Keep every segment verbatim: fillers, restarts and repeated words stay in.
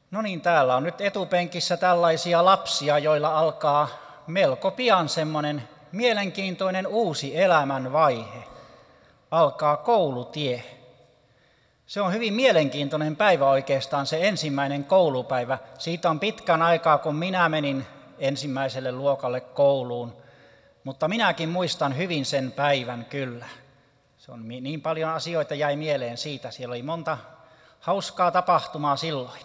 No niin, täällä on nyt etupenkissä tällaisia lapsia, joilla alkaa melko pian semmoinen mielenkiintoinen uusi elämänvaihe. Alkaa koulutie. Se on hyvin mielenkiintoinen päivä oikeastaan, se ensimmäinen koulupäivä. Siitä on pitkän aikaa, kun minä menin ensimmäiselle luokalle kouluun, mutta minäkin muistan hyvin sen päivän kyllä. Se on niin paljon asioita jäi mieleen siitä. Siellä oli monta hauskaa tapahtumaa silloin.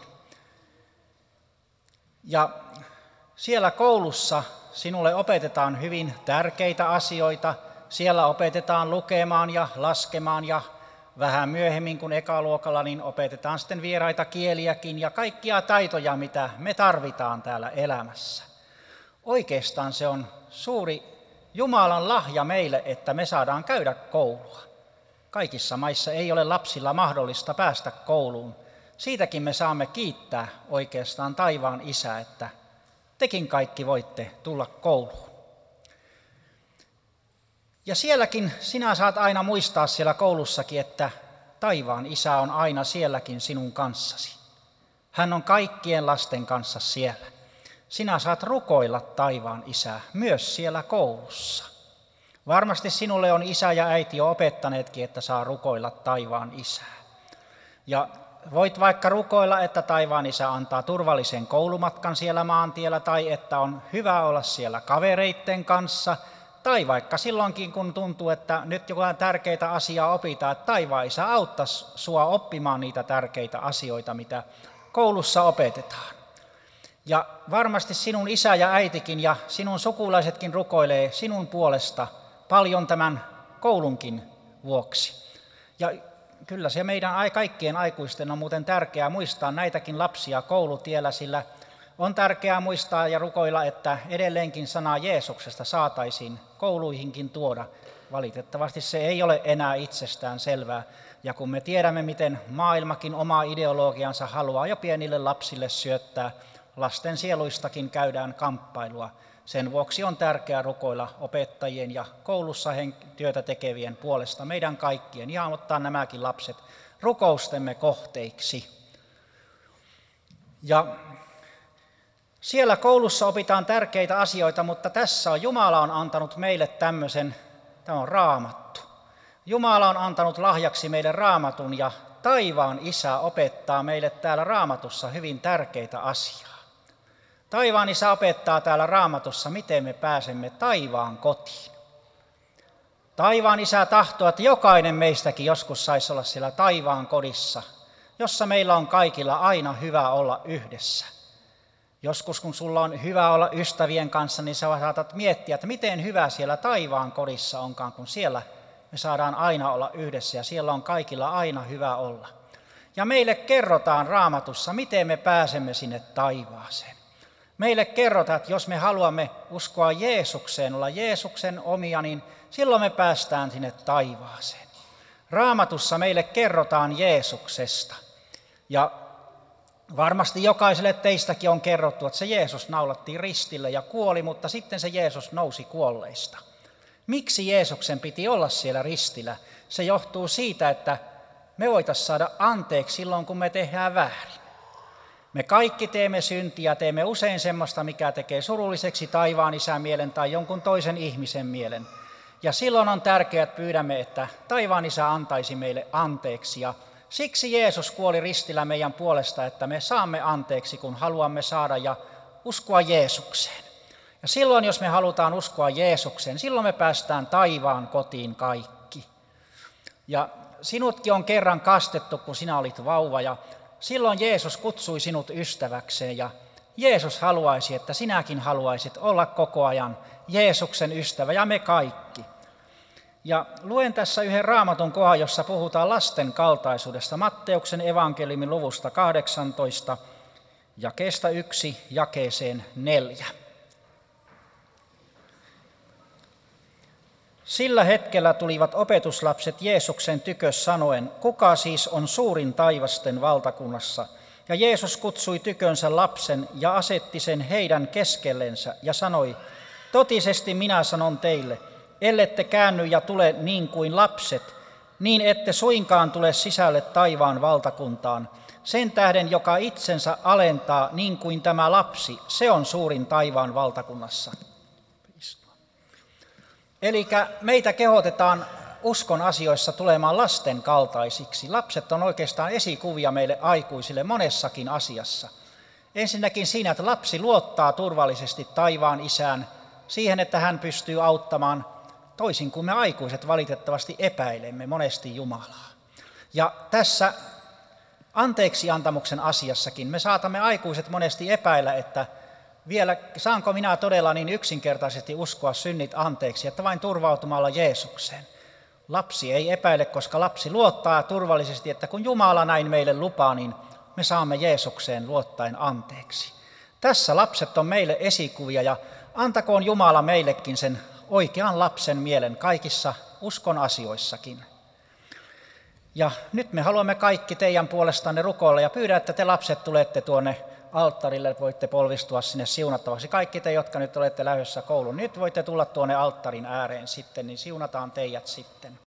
Ja siellä koulussa sinulle opetetaan hyvin tärkeitä asioita. Siellä opetetaan lukemaan ja laskemaan ja vähän myöhemmin kuin ekaluokalla, niin opetetaan sitten vieraita kieliäkin ja kaikkia taitoja, mitä me tarvitaan täällä elämässä. Oikeastaan se on suuri Jumalan lahja meille, että me saadaan käydä koulua. Kaikissa maissa ei ole lapsilla mahdollista päästä kouluun. Siitäkin me saamme kiittää oikeastaan taivaan Isää, että tekin kaikki voitte tulla kouluun. Ja sielläkin sinä saat aina muistaa siellä koulussakin, että taivaan Isä on aina sielläkin sinun kanssasi. Hän on kaikkien lasten kanssa siellä. Sinä saat rukoilla taivaan Isää myös siellä koulussa. Varmasti sinulle on isä ja äiti jo opettaneetkin, että saa rukoilla taivaan Isää. Ja voit vaikka rukoilla, että taivaan Isä antaa turvallisen koulumatkan siellä maantiellä, tai että on hyvä olla siellä kavereitten kanssa, tai vaikka silloinkin, kun tuntuu, että nyt jotain tärkeitä asiaa opitaan, että taivaan Isä auttaisi sua oppimaan niitä tärkeitä asioita, mitä koulussa opetetaan. Ja varmasti sinun isä ja äitikin ja sinun sukulaisetkin rukoilee sinun puolesta paljon tämän koulunkin vuoksi. Ja kyllä se meidän kaikkien aikuisten on muuten tärkeää muistaa näitäkin lapsia koulutiellä, sillä on tärkeää muistaa ja rukoilla, että edelleenkin sanaa Jeesuksesta saataisiin kouluihinkin tuoda. Valitettavasti se ei ole enää itsestään selvää. Ja kun me tiedämme, miten maailmakin omaa ideologiansa haluaa jo pienille lapsille syöttää, lasten sieluistakin käydään kamppailua. Sen vuoksi on tärkeää rukoilla opettajien ja koulussa työtä tekevien puolesta meidän kaikkien ja ottaa nämäkin lapset rukoustemme kohteiksi. Ja siellä koulussa opitaan tärkeitä asioita, mutta tässä on Jumala on antanut meille tämmöisen, tämä on Raamattu. Jumala on antanut lahjaksi meille Raamatun ja taivaan Isä opettaa meille täällä Raamatussa hyvin tärkeitä asioita. Taivaan Isä opettaa täällä Raamatussa, miten me pääsemme taivaan kotiin. Taivaan Isä tahtoo, että jokainen meistäkin joskus saisi olla siellä taivaan kodissa, jossa meillä on kaikilla aina hyvä olla yhdessä. Joskus kun sulla on hyvä olla ystävien kanssa, niin sä saatat miettiä, että miten hyvä siellä taivaan kodissa onkaan, kun siellä me saadaan aina olla yhdessä ja siellä on kaikilla aina hyvä olla. Ja meille kerrotaan Raamatussa, miten me pääsemme sinne taivaaseen. Meille kerrotaan, että jos me haluamme uskoa Jeesukseen, olla Jeesuksen omia, niin silloin me päästään sinne taivaaseen. Raamatussa meille kerrotaan Jeesuksesta. Ja varmasti jokaiselle teistäkin on kerrottu, että se Jeesus naulattiin ristille ja kuoli, mutta sitten se Jeesus nousi kuolleista. Miksi Jeesuksen piti olla siellä ristillä? Se johtuu siitä, että me voitaisiin saada anteeksi silloin, kun me tehdään väärin. Me kaikki teemme syntiä, teemme usein semmoista, mikä tekee surulliseksi taivaan Isän mielen tai jonkun toisen ihmisen mielen. Ja silloin on tärkeää, että pyydämme, että taivaan Isä antaisi meille anteeksi. Ja siksi Jeesus kuoli ristillä meidän puolesta, että me saamme anteeksi, kun haluamme saada ja uskoa Jeesukseen. Ja silloin, jos me halutaan uskoa Jeesukseen, silloin me päästään taivaan kotiin kaikki. Ja sinutkin on kerran kastettu, kun sinä olit vauva, ja silloin Jeesus kutsui sinut ystäväkseen, ja Jeesus haluaisi, että sinäkin haluaisit olla koko ajan Jeesuksen ystävä, ja me kaikki. Ja luen tässä yhden Raamatun kohdan, jossa puhutaan lasten kaltaisuudesta, Matteuksen evankeliumin luvusta kahdeksantoista, jakeesta yksi jakeeseen neljä. Sillä hetkellä tulivat opetuslapset Jeesuksen tykö sanoen, kuka siis on suurin taivasten valtakunnassa? Ja Jeesus kutsui tykönsä lapsen ja asetti sen heidän keskellensä ja sanoi, totisesti minä sanon teille, ellette käänny ja tule niin kuin lapset, niin ette suinkaan tule sisälle taivaan valtakuntaan. Sen tähden, joka itsensä alentaa niin kuin tämä lapsi, se on suurin taivaan valtakunnassa. Eli meitä kehotetaan uskon asioissa tulemaan lasten kaltaisiksi. Lapset on oikeastaan esikuvia meille aikuisille monessakin asiassa. Ensinnäkin siinä, että lapsi luottaa turvallisesti taivaan isään siihen, että hän pystyy auttamaan, toisin kuin me aikuiset valitettavasti epäilemme monesti Jumalaa. Ja tässä anteeksiantamuksen asiassakin me saatamme aikuiset monesti epäillä, että vielä saanko minä todella niin yksinkertaisesti uskoa synnit anteeksi, että vain turvautumalla Jeesukseen. Lapsi ei epäile, koska lapsi luottaa turvallisesti, että kun Jumala näin meille lupaa, niin me saamme Jeesukseen luottaen anteeksi. Tässä lapset on meille esikuvia ja antakoon Jumala meillekin sen oikean lapsen mielen kaikissa uskon asioissakin. Ja nyt me haluamme kaikki teidän puolestanne rukoilla ja pyydä, että te lapset tulette tuonne alttarille, voitte polvistua sinne siunattavaksi. Kaikki te, jotka nyt olette lähdössä kouluun, nyt voitte tulla tuonne alttarin ääreen sitten, niin siunataan teidät sitten.